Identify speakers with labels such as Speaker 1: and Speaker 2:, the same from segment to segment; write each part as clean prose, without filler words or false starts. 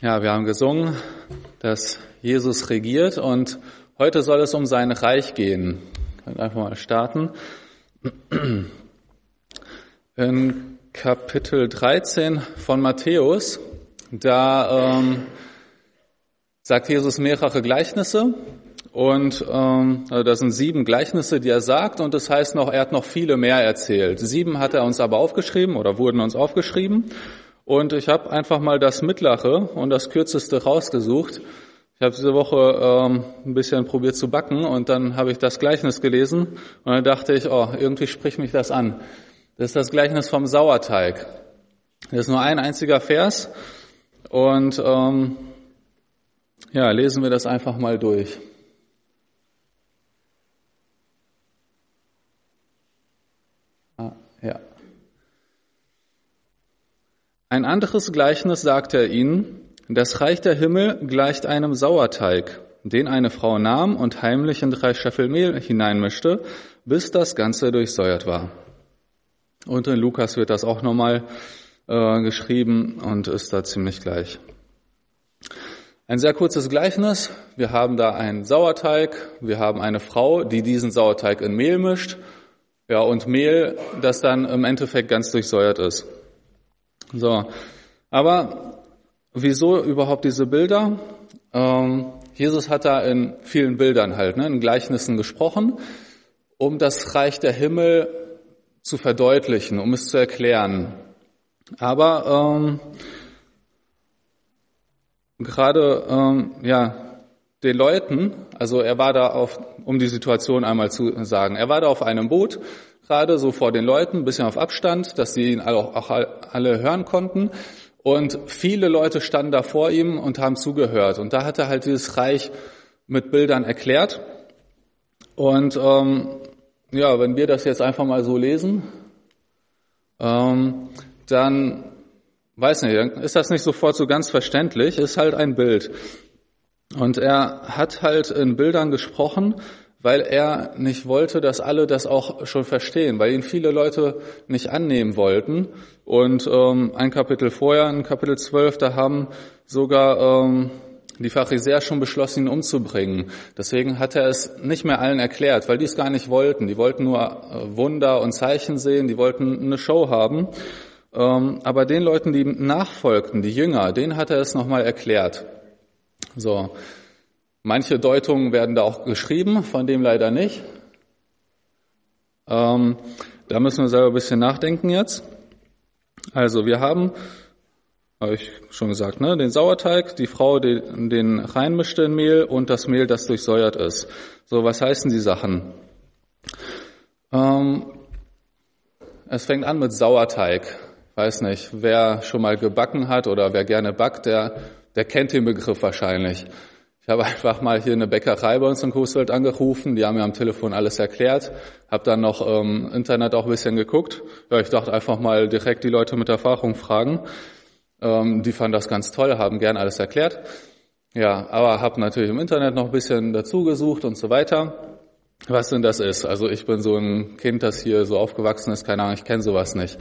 Speaker 1: Ja, wir haben gesungen, dass Jesus regiert und heute soll es um sein Reich gehen. Wir können einfach mal starten. In Kapitel 13 von Matthäus, da sagt Jesus mehrere Gleichnisse und also das sind 7 Gleichnisse, die er sagt, und das heißt noch, er hat noch viele mehr erzählt. 7 hat er uns aber aufgeschrieben oder wurden uns aufgeschrieben. Und ich habe einfach mal das mittlere und das kürzeste rausgesucht. Ich habe diese Woche ein bisschen probiert zu backen und dann habe ich das Gleichnis gelesen und dann dachte ich, irgendwie spricht mich das an. Das ist das Gleichnis vom Sauerteig. Das ist nur ein einziger Vers und lesen wir das einfach mal durch. Ein anderes Gleichnis sagte er ihnen: Das Reich der Himmel gleicht einem Sauerteig, den eine Frau nahm und heimlich in 3 Scheffel Mehl hineinmischte, bis das Ganze durchsäuert war. Und in Lukas wird das auch nochmal geschrieben und ist da ziemlich gleich. Ein sehr kurzes Gleichnis. Wir haben da einen Sauerteig, wir haben eine Frau, die diesen Sauerteig in Mehl mischt, und Mehl, das dann im Endeffekt ganz durchsäuert ist. So, aber wieso überhaupt diese Bilder? Jesus hat da in vielen Bildern in Gleichnissen gesprochen, um das Reich der Himmel zu verdeutlichen, um es zu erklären. Aber gerade den Leuten, also er war da um die Situation einmal zu sagen, er war da auf einem Boot, gerade so vor den Leuten, ein bisschen auf Abstand, dass sie ihn auch alle hören konnten. Und viele Leute standen da vor ihm und haben zugehört. Und da hat er halt dieses Reich mit Bildern erklärt. Und wenn wir das jetzt einfach mal so lesen, dann ist das nicht sofort so ganz verständlich. Ist halt ein Bild. Und er hat halt in Bildern gesprochen, weil er nicht wollte, dass alle das auch schon verstehen, weil ihn viele Leute nicht annehmen wollten. Und ein Kapitel vorher, in Kapitel 12, da haben sogar die Pharisäer schon beschlossen, ihn umzubringen. Deswegen hat er es nicht mehr allen erklärt, weil die es gar nicht wollten. Die wollten nur Wunder und Zeichen sehen, die wollten eine Show haben. Aber den Leuten, die ihm nachfolgten, die Jünger, denen hat er es nochmal erklärt. So. Manche Deutungen werden da auch geschrieben, von dem leider nicht. Da müssen wir selber ein bisschen nachdenken jetzt. Also wir haben, habe ich schon gesagt, den Sauerteig, die Frau, die den reinmischte in Mehl und das Mehl, das durchsäuert ist. So, was heißen die Sachen? Es fängt an mit Sauerteig. Weiß nicht, wer schon mal gebacken hat oder wer gerne backt, der kennt den Begriff wahrscheinlich. Ich habe einfach mal hier eine Bäckerei bei uns in Coesfeld angerufen, die haben mir am Telefon alles erklärt, habe dann noch im Internet auch ein bisschen geguckt. Ja, ich dachte einfach mal direkt die Leute mit Erfahrung fragen. Die fanden das ganz toll, haben gern alles erklärt. Ja, aber habe natürlich im Internet noch ein bisschen dazu gesucht und so weiter, was denn das ist. Also ich bin so ein Kind, das hier so aufgewachsen ist, keine Ahnung, ich kenne sowas nicht.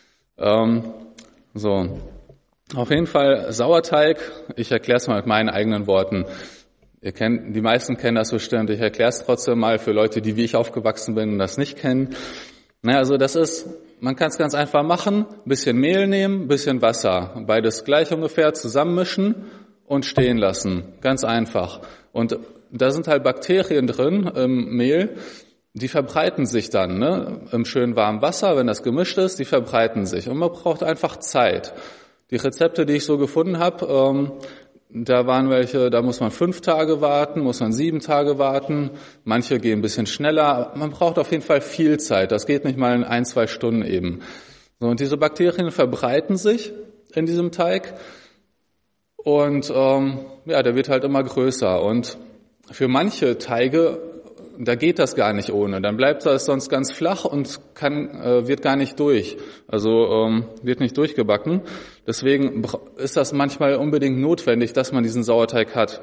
Speaker 1: Auf jeden Fall Sauerteig, ich erkläre es mal mit meinen eigenen Worten. Die meisten kennen das bestimmt, ich erkläre es trotzdem mal für Leute, die wie ich aufgewachsen bin und das nicht kennen. Also das ist, man kann es ganz einfach machen, ein bisschen Mehl nehmen, ein bisschen Wasser, beides gleich ungefähr zusammenmischen und stehen lassen, ganz einfach. Und da sind halt Bakterien drin im Mehl, die verbreiten sich dann im schön warmen Wasser, wenn das gemischt ist, die verbreiten sich und man braucht einfach Zeit. Die Rezepte, die ich so gefunden habe, da waren welche, da muss man 5 Tage warten, muss man 7 Tage warten. Manche gehen ein bisschen schneller. Man braucht auf jeden Fall viel Zeit. Das geht nicht mal in 1-2 Stunden eben. So, und diese Bakterien verbreiten sich in diesem Teig. Und der wird halt immer größer. Und für manche Teige, da geht das gar nicht ohne. Dann bleibt das sonst ganz flach und wird gar nicht durch. Also wird nicht durchgebacken. Deswegen ist das manchmal unbedingt notwendig, dass man diesen Sauerteig hat.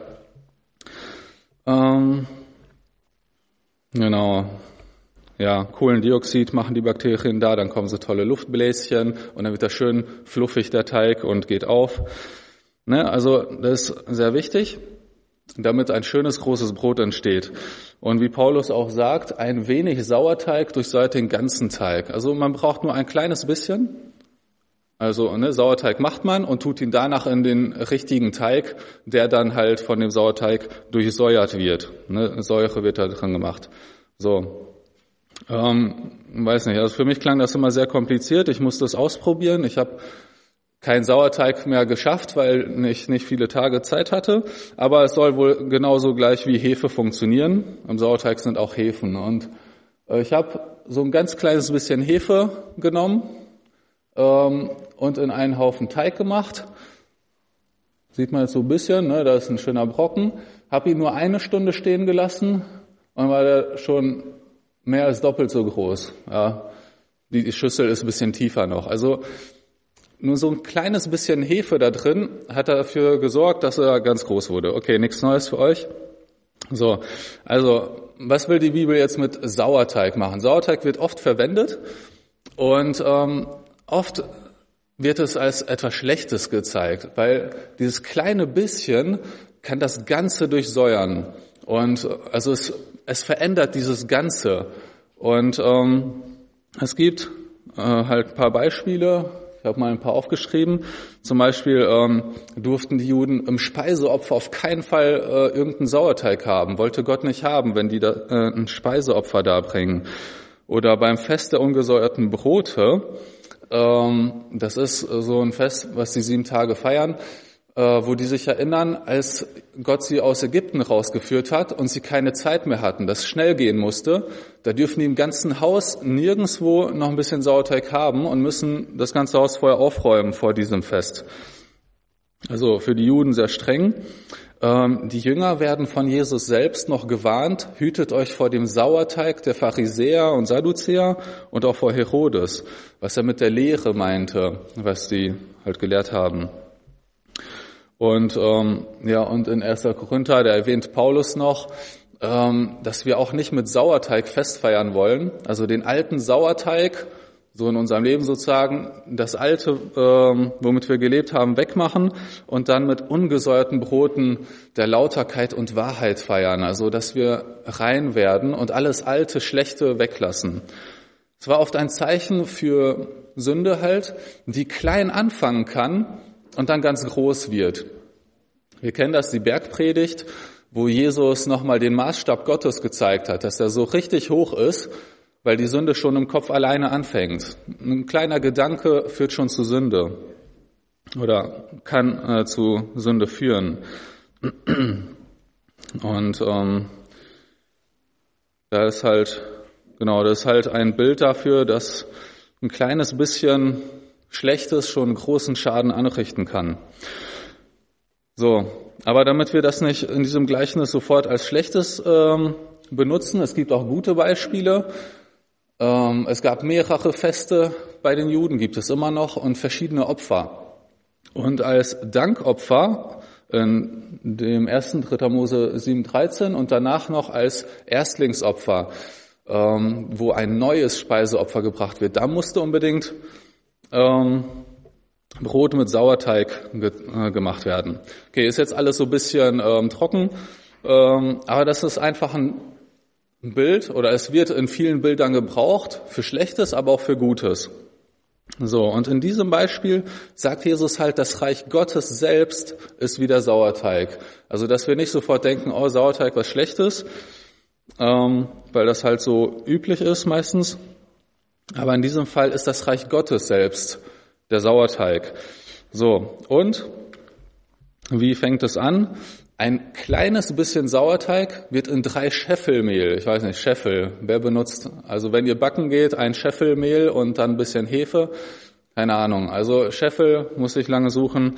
Speaker 1: Genau. Ja, Kohlendioxid machen die Bakterien da, dann kommen so tolle Luftbläschen und dann wird das schön fluffig, der Teig, und geht auf. Ne? Also das ist sehr wichtig, damit ein schönes, großes Brot entsteht. Und wie Paulus auch sagt, ein wenig Sauerteig durchsäuert den ganzen Teig. Also man braucht nur ein kleines bisschen. Also Sauerteig macht man und tut ihn danach in den richtigen Teig, der dann halt von dem Sauerteig durchsäuert wird. Säure wird da dran gemacht. So, weiß nicht, also für mich klang das immer sehr kompliziert. Ich musste es ausprobieren. Ich habe keinen Sauerteig mehr geschafft, weil ich nicht viele Tage Zeit hatte. Aber es soll wohl genauso gleich wie Hefe funktionieren. Im Sauerteig sind auch Hefen. Und ich habe so ein ganz kleines bisschen Hefe genommen und in einen Haufen Teig gemacht. Sieht man jetzt so ein bisschen, ne? Da ist ein schöner Brocken. Habe ihn nur 1 Stunde stehen gelassen und war der schon mehr als doppelt so groß. Ja, die Schüssel ist ein bisschen tiefer noch. Also nur so ein kleines bisschen Hefe da drin hat dafür gesorgt, dass er ganz groß wurde. Okay, nichts Neues für euch. So, also was will die Bibel jetzt mit Sauerteig machen? Sauerteig wird oft verwendet und oft wird es als etwas Schlechtes gezeigt, weil dieses kleine bisschen kann das Ganze durchsäuern. Und also es verändert dieses Ganze. Und es gibt halt ein paar Beispiele. Ich habe mal ein paar aufgeschrieben. Zum Beispiel durften die Juden im Speiseopfer auf keinen Fall irgendeinen Sauerteig haben. Wollte Gott nicht haben, wenn die da ein Speiseopfer darbringen. Oder beim Fest der ungesäuerten Brote. Das ist so ein Fest, was die 7 Tage feiern, wo die sich erinnern, als Gott sie aus Ägypten rausgeführt hat und sie keine Zeit mehr hatten, dass es schnell gehen musste. Da dürfen die im ganzen Haus nirgendwo noch ein bisschen Sauerteig haben und müssen das ganze Haus vorher aufräumen vor diesem Fest. Also für die Juden sehr streng. Die Jünger werden von Jesus selbst noch gewarnt, hütet euch vor dem Sauerteig der Pharisäer und Sadduzäer und auch vor Herodes, was er mit der Lehre meinte, was sie halt gelehrt haben. Und und in 1. Korinther, da erwähnt Paulus noch, dass wir auch nicht mit Sauerteig Fest feiern wollen, also den alten Sauerteig, so in unserem Leben sozusagen, das Alte, womit wir gelebt haben, wegmachen und dann mit ungesäuerten Broten der Lauterkeit und Wahrheit feiern, also dass wir rein werden und alles Alte, Schlechte weglassen. Es war oft ein Zeichen für Sünde halt, die klein anfangen kann und dann ganz groß wird. Wir kennen das, die Bergpredigt, wo Jesus nochmal den Maßstab Gottes gezeigt hat, dass er so richtig hoch ist, weil die Sünde schon im Kopf alleine anfängt. Ein kleiner Gedanke führt schon zu Sünde oder kann zu Sünde führen. Und das ist halt ein Bild dafür, dass ein kleines bisschen Schlechtes schon einen großen Schaden anrichten kann. So, aber damit wir das nicht in diesem Gleichnis sofort als Schlechtes benutzen, es gibt auch gute Beispiele. Es gab mehrere Feste bei den Juden, gibt es immer noch, und verschiedene Opfer. Und als Dankopfer in dem 1. 3. Mose 7,13 und danach noch als Erstlingsopfer, wo ein neues Speiseopfer gebracht wird, da musste unbedingt Brot mit Sauerteig gemacht werden. Okay, ist jetzt alles so ein bisschen trocken, aber das ist einfach ein Bild, oder es wird in vielen Bildern gebraucht, für Schlechtes, aber auch für Gutes. So, und in diesem Beispiel sagt Jesus halt, das Reich Gottes selbst ist wie der Sauerteig. Also, dass wir nicht sofort denken, oh, Sauerteig, was Schlechtes, weil das halt so üblich ist meistens. Aber in diesem Fall ist das Reich Gottes selbst der Sauerteig. So, und wie fängt es an? Ein kleines bisschen Sauerteig wird in 3 Scheffel Mehl, ich weiß nicht, Scheffel, wer benutzt, also wenn ihr backen geht, ein Scheffel Mehl und dann ein bisschen Hefe, keine Ahnung, also Scheffel muss ich lange suchen,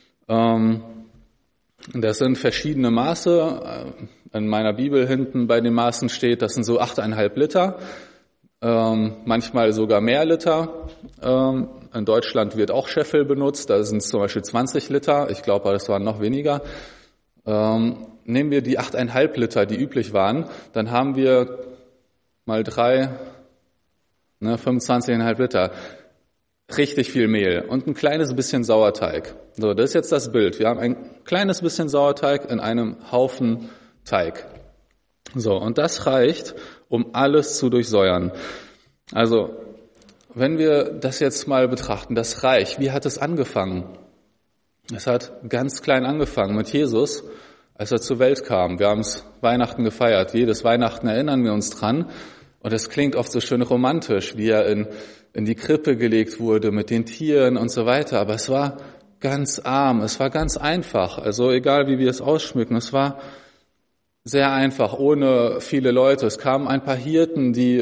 Speaker 1: das sind verschiedene Maße, in meiner Bibel hinten bei den Maßen steht, das sind so 8,5 Liter, manchmal sogar mehr Liter, in Deutschland wird auch Scheffel benutzt, da sind es zum Beispiel 20 Liter, ich glaube, das waren noch weniger. Nehmen wir die 8,5 Liter, die üblich waren, dann haben wir mal 3, 25,5 Liter. richtig viel Mehl und ein kleines bisschen Sauerteig. So, das ist jetzt das Bild. Wir haben ein kleines bisschen Sauerteig in einem Haufen Teig. So, und das reicht, um alles zu durchsäuern. Also, wenn wir das jetzt mal betrachten, das Reich, wie hat es angefangen? Es hat ganz klein angefangen mit Jesus, als er zur Welt kam. Wir haben es Weihnachten gefeiert. Jedes Weihnachten erinnern wir uns dran. Und es klingt oft so schön romantisch, wie er in die Krippe gelegt wurde mit den Tieren und so weiter. Aber es war ganz arm, es war ganz einfach. Also egal, wie wir es ausschmücken, es war sehr einfach, ohne viele Leute. Es kamen ein paar Hirten, die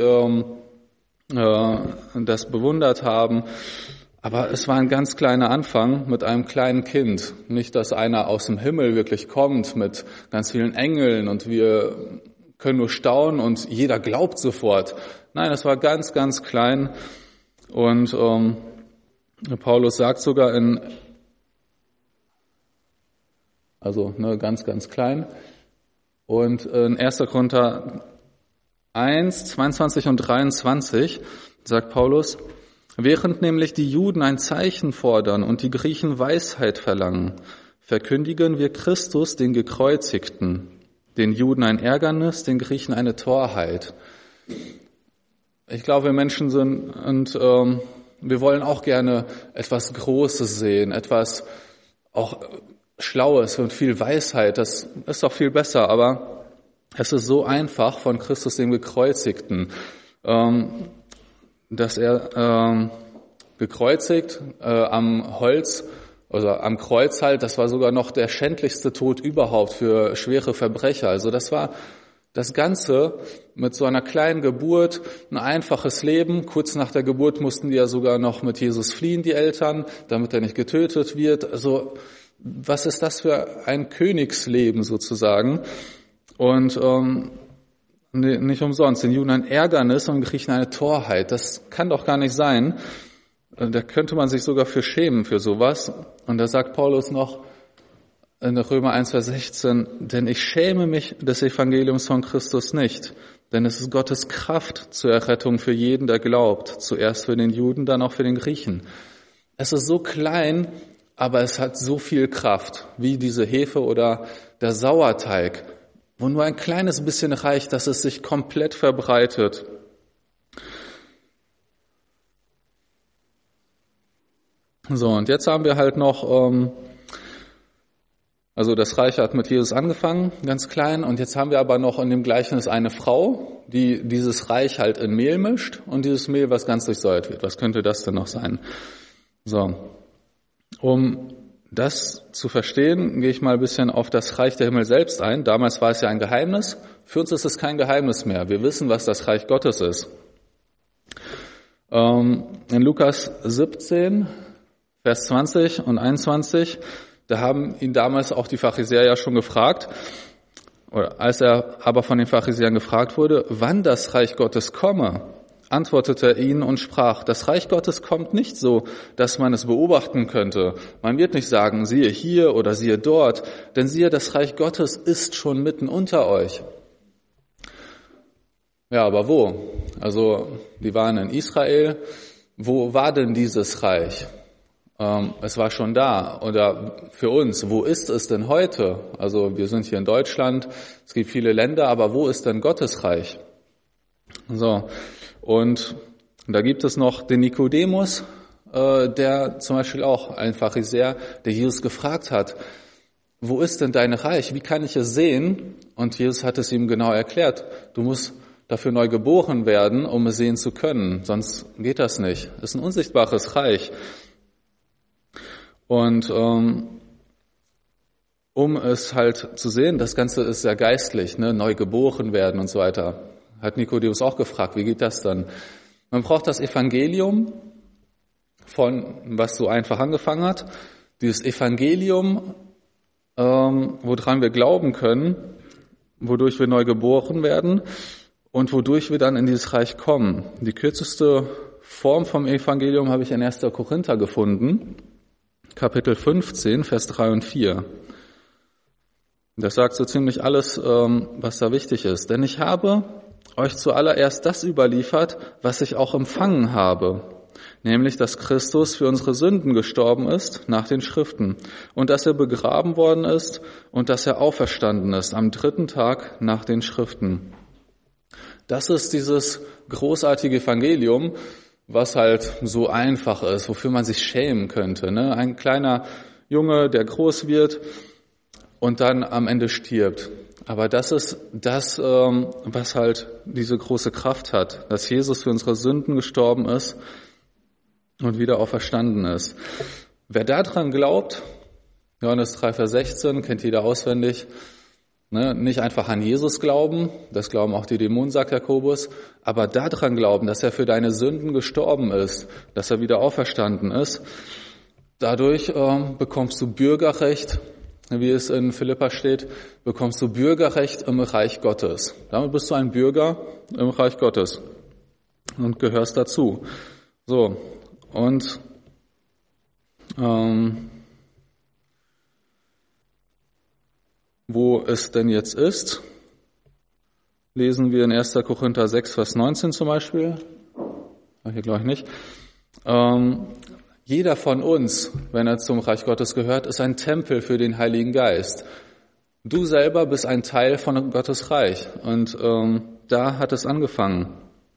Speaker 1: das bewundert haben. Aber es war ein ganz kleiner Anfang mit einem kleinen Kind. Nicht, dass einer aus dem Himmel wirklich kommt mit ganz vielen Engeln und wir können nur staunen und jeder glaubt sofort. Nein, es war ganz, ganz klein. Und Paulus sagt sogar ganz, ganz klein. Und in 1. Korinther 1, 22 und 23 sagt Paulus: Während nämlich die Juden ein Zeichen fordern und die Griechen Weisheit verlangen, verkündigen wir Christus, den Gekreuzigten, den Juden ein Ärgernis, den Griechen eine Torheit. Ich glaube, wir Menschen sind und wir wollen auch gerne etwas Großes sehen, etwas auch Schlaues und viel Weisheit. Das ist doch viel besser, aber es ist so einfach von Christus, dem Gekreuzigten, dass er gekreuzigt am Holz, also am Kreuz halt, das war sogar noch der schändlichste Tod überhaupt für schwere Verbrecher. Also das war das Ganze mit so einer kleinen Geburt, ein einfaches Leben. Kurz nach der Geburt mussten die ja sogar noch mit Jesus fliehen, die Eltern, damit er nicht getötet wird. Also was ist das für ein Königsleben sozusagen? Und nicht umsonst, den Juden ein Ärgernis und den Griechen eine Torheit. Das kann doch gar nicht sein. Da könnte man sich sogar für schämen für sowas. Und da sagt Paulus noch in Römer 1, Vers 16, denn ich schäme mich des Evangeliums von Christus nicht, denn es ist Gottes Kraft zur Errettung für jeden, der glaubt, zuerst für den Juden, dann auch für den Griechen. Es ist so klein, aber es hat so viel Kraft, wie diese Hefe oder der Sauerteig, wo nur ein kleines bisschen reicht, dass es sich komplett verbreitet. So, und jetzt haben wir halt noch, also das Reich hat mit Jesus angefangen, ganz klein, und jetzt haben wir aber noch in dem Gleichnis eine Frau, die dieses Reich halt in Mehl mischt und dieses Mehl, was ganz durchsäuert wird. Was könnte das denn noch sein? So, um das zu verstehen, gehe ich mal ein bisschen auf das Reich der Himmel selbst ein. Damals war es ja ein Geheimnis. Für uns ist es kein Geheimnis mehr. Wir wissen, was das Reich Gottes ist. In Lukas 17, Vers 20 und 21, da haben ihn damals auch die Pharisäer ja schon gefragt, oder als er aber von den Pharisäern gefragt wurde, wann das Reich Gottes komme, antwortete er ihnen und sprach, das Reich Gottes kommt nicht so, dass man es beobachten könnte. Man wird nicht sagen, siehe hier oder siehe dort, denn siehe, das Reich Gottes ist schon mitten unter euch. Ja, aber wo? Also, die waren in Israel. Wo war denn dieses Reich? Es war schon da. Oder für uns, wo ist es denn heute? Also, wir sind hier in Deutschland, es gibt viele Länder, aber wo ist denn Gottes Reich? So. Und da gibt es noch den Nikodemus, der zum Beispiel auch ein Pharisäer, der Jesus gefragt hat, wo ist denn dein Reich? Wie kann ich es sehen? Und Jesus hat es ihm genau erklärt. Du musst dafür neu geboren werden, um es sehen zu können. Sonst geht das nicht. Es ist ein unsichtbares Reich. Und um es halt zu sehen, das Ganze ist sehr geistlich, ne? Neu geboren werden und so weiter. Hat Nikodemus auch gefragt, wie geht das dann? Man braucht das Evangelium, von was so einfach angefangen hat. Dieses Evangelium, woran wir glauben können, wodurch wir neu geboren werden und wodurch wir dann in dieses Reich kommen. Die kürzeste Form vom Evangelium habe ich in 1. Korinther gefunden, Kapitel 15, Vers 3 und 4. Das sagt so ziemlich alles, was da wichtig ist. Denn ich habe euch zuallererst das überliefert, was ich auch empfangen habe, nämlich, dass Christus für unsere Sünden gestorben ist nach den Schriften und dass er begraben worden ist und dass er auferstanden ist am 3. Tag nach den Schriften. Das ist dieses großartige Evangelium, was halt so einfach ist, wofür man sich schämen könnte. Ne? Ein kleiner Junge, der groß wird und dann am Ende stirbt. Aber das ist das, was halt diese große Kraft hat, dass Jesus für unsere Sünden gestorben ist und wieder auferstanden ist. Wer daran glaubt, Johannes 3, Vers 16, kennt jeder auswendig, ne, nicht einfach an Jesus glauben, das glauben auch die Dämonen, sagt Jakobus, aber daran glauben, dass er für deine Sünden gestorben ist, dass er wieder auferstanden ist. Dadurch bekommst du Bürgerrecht, wie es in Philippa steht, bekommst du Bürgerrecht im Reich Gottes. Damit bist du ein Bürger im Reich Gottes und gehörst dazu. So, und wo es denn jetzt ist, lesen wir in 1. Korinther 6, Vers 19 zum Beispiel. Hier glaube ich nicht. Jeder von uns, wenn er zum Reich Gottes gehört, ist ein Tempel für den Heiligen Geist. Du selber bist ein Teil von Gottes Reich. Und da hat es angefangen.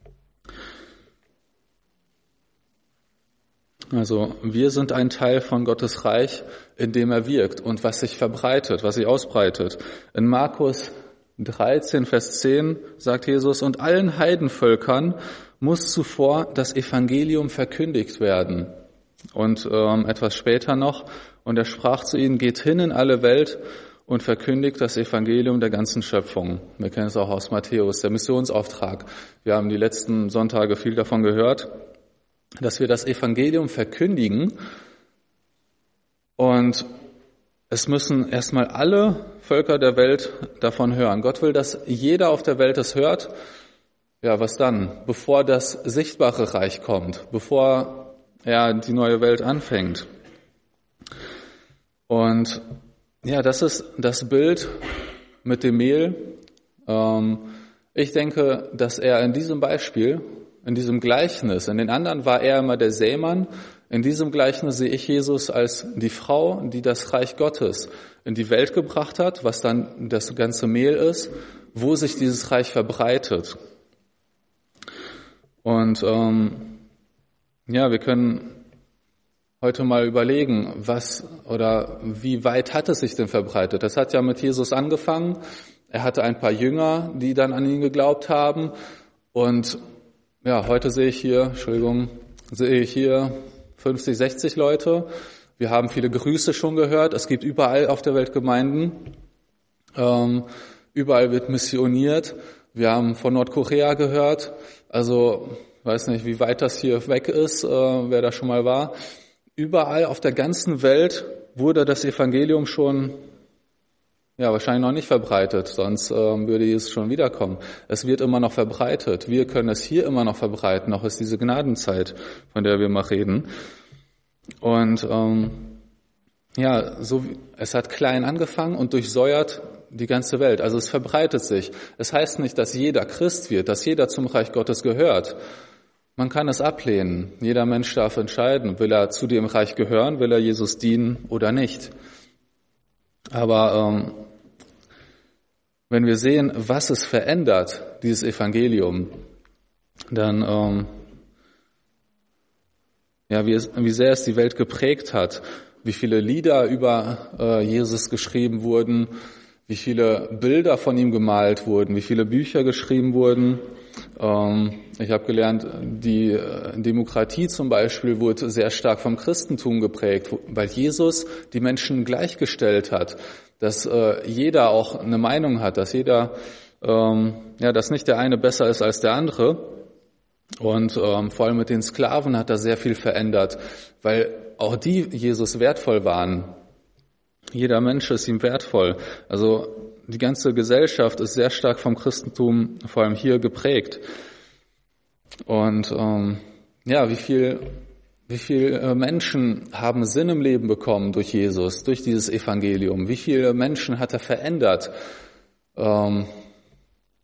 Speaker 1: Also wir sind ein Teil von Gottes Reich, in dem er wirkt und was sich verbreitet, was sich ausbreitet. In Markus 13, Vers 10 sagt Jesus, und allen Heidenvölkern muss zuvor das Evangelium verkündigt werden. Und etwas später noch, und er sprach zu ihnen, geht hin in alle Welt und verkündigt das Evangelium der ganzen Schöpfung. Wir kennen es auch aus Matthäus, der Missionsauftrag. Wir haben die letzten Sonntage viel davon gehört, dass wir das Evangelium verkündigen. Und es müssen erstmal alle Völker der Welt davon hören. Gott will, dass jeder auf der Welt es hört. Ja, was dann? Bevor das sichtbare Reich kommt, bevor die neue Welt anfängt. Und ja, das ist das Bild mit dem Mehl. Ich denke, dass er in diesem Beispiel, in diesem Gleichnis, in den anderen war er immer der Sämann, in diesem Gleichnis sehe ich Jesus als die Frau, die das Reich Gottes in die Welt gebracht hat, was dann das ganze Mehl ist, wo sich dieses Reich verbreitet. Und wir können heute mal überlegen, was oder wie weit hat es sich denn verbreitet? Das hat ja mit Jesus angefangen. Er hatte ein paar Jünger, die dann an ihn geglaubt haben. Und ja, heute sehe ich hier 50, 60 Leute. Wir haben viele Grüße schon gehört. Es gibt überall auf der Welt Gemeinden. Überall wird missioniert. Wir haben von Nordkorea gehört. Also weiß nicht, wie weit das hier weg ist, wer da schon mal war. Überall auf der ganzen Welt wurde das Evangelium schon, wahrscheinlich noch nicht verbreitet, sonst würde Jesus schon wiederkommen. Es wird immer noch verbreitet. Wir können es hier immer noch verbreiten, noch ist diese Gnadenzeit, von der wir mal reden. Und es hat klein angefangen und durchsäuert die ganze Welt. Also es verbreitet sich. Es heißt nicht, dass jeder Christ wird, dass jeder zum Reich Gottes gehört. Man kann es ablehnen. Jeder Mensch darf entscheiden, will er zu dem Reich gehören, will er Jesus dienen oder nicht. Aber wenn wir sehen, was es verändert, dieses Evangelium, dann wie sehr es die Welt geprägt hat, wie viele Lieder über Jesus geschrieben wurden, wie viele Bilder von ihm gemalt wurden, wie viele Bücher geschrieben wurden. Ich habe gelernt, die Demokratie zum Beispiel wurde sehr stark vom Christentum geprägt, weil Jesus die Menschen gleichgestellt hat, dass jeder auch eine Meinung hat, dass jeder, dass nicht der eine besser ist als der andere. Und vor allem mit den Sklaven hat er sehr viel verändert, weil auch die Jesus wertvoll waren. Jeder Mensch ist ihm wertvoll. Also die ganze Gesellschaft ist sehr stark vom Christentum, vor allem hier, geprägt. Und wie viele Menschen haben Sinn im Leben bekommen durch Jesus, durch dieses Evangelium? Wie viele Menschen hat er verändert?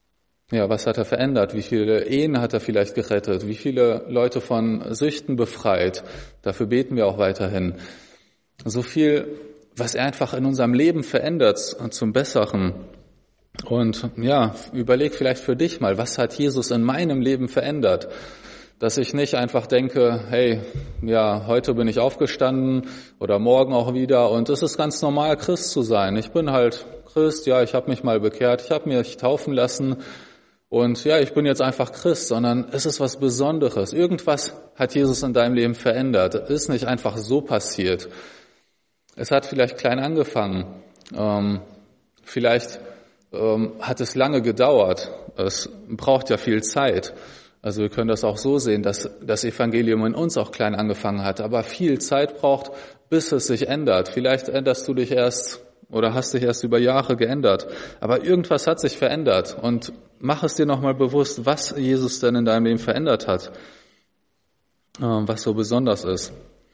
Speaker 1: Ja, was hat er verändert? Wie viele Ehen hat er vielleicht gerettet? Wie viele Leute von Süchten befreit? Dafür beten wir auch weiterhin. So viel, was er einfach in unserem Leben verändert zum Besseren. Und ja, überleg vielleicht für dich mal, was hat Jesus in meinem Leben verändert? Dass ich nicht einfach denke, hey, ja, heute bin ich aufgestanden oder morgen auch wieder und es ist ganz normal, Christ zu sein. Ich bin halt Christ, ja, ich habe mich mal bekehrt, ich habe mich taufen lassen und ja, ich bin jetzt einfach Christ, sondern es ist was Besonderes. Irgendwas hat Jesus in deinem Leben verändert. Es ist nicht einfach so passiert. Es hat vielleicht klein angefangen. Vielleicht hat es lange gedauert. Es braucht ja viel Zeit. Also wir können das auch so sehen, dass das Evangelium in uns auch klein angefangen hat, aber viel Zeit braucht, bis es sich ändert. Vielleicht änderst du dich erst oder hast dich erst über Jahre geändert. Aber irgendwas hat sich verändert. Und mach es dir nochmal bewusst, was Jesus denn in deinem Leben verändert hat. Was so besonders ist.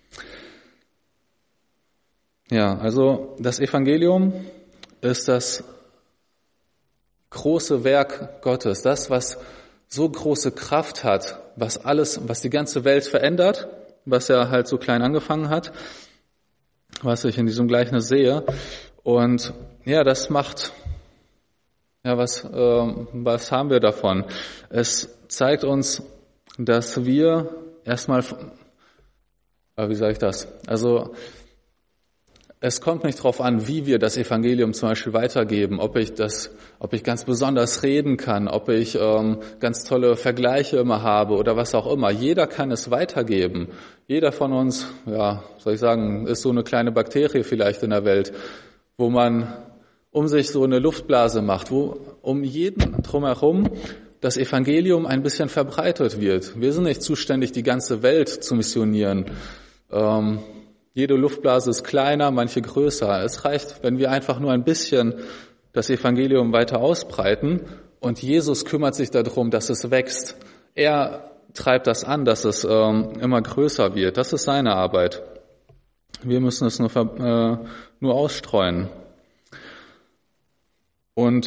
Speaker 1: Ja, also das Evangelium ist das große Werk Gottes. Das, was so große Kraft hat, was die ganze Welt verändert, was er halt so klein angefangen hat, was ich in diesem Gleichnis sehe. Und ja, das macht, ja, was haben wir davon? Es zeigt uns, dass wir erstmal, wie sage ich das? Also, es kommt nicht darauf an, wie wir das Evangelium zum Beispiel weitergeben, ob ich ganz besonders reden kann, ob ich ganz tolle Vergleiche immer habe oder was auch immer. Jeder kann es weitergeben. Jeder von uns, ja, soll ich sagen, ist so eine kleine Bakterie vielleicht in der Welt, wo man um sich so eine Luftblase macht, wo um jeden drumherum das Evangelium ein bisschen verbreitet wird. Wir sind nicht zuständig, die ganze Welt zu missionieren. Jede Luftblase ist kleiner, manche größer. Es reicht, wenn wir einfach nur ein bisschen das Evangelium weiter ausbreiten und Jesus kümmert sich darum, dass es wächst. Er treibt das an, dass es immer größer wird. Das ist seine Arbeit. Wir müssen es nur ausstreuen. Und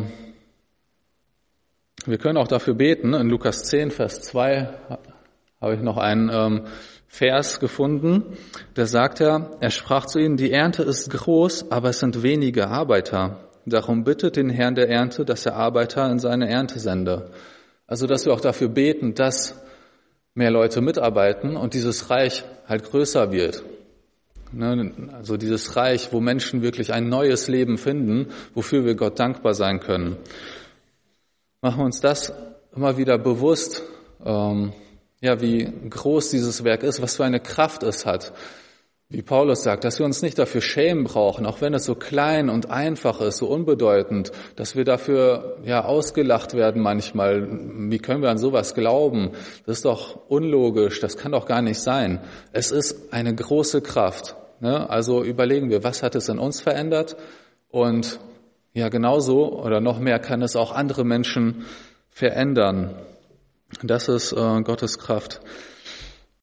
Speaker 1: wir können auch dafür beten. In Lukas 10, Vers 2 habe ich noch einen Vers gefunden. Da sagt er sprach zu ihnen, die Ernte ist groß, aber es sind wenige Arbeiter. Darum bittet den Herrn der Ernte, dass er Arbeiter in seine Ernte sende. Also, dass wir auch dafür beten, dass mehr Leute mitarbeiten und dieses Reich halt größer wird. Also dieses Reich, wo Menschen wirklich ein neues Leben finden, wofür wir Gott dankbar sein können. Machen wir uns das immer wieder bewusst, wie groß dieses Werk ist, was für eine Kraft es hat. Wie Paulus sagt, dass wir uns nicht dafür schämen brauchen, auch wenn es so klein und einfach ist, so unbedeutend, dass wir dafür ausgelacht werden manchmal. Wie können wir an sowas glauben? Das ist doch unlogisch, das kann doch gar nicht sein. Es ist eine große Kraft. Ne? Also überlegen wir, was hat es in uns verändert? Und ja, genauso oder noch mehr kann es auch andere Menschen verändern. Das ist Gottes Kraft.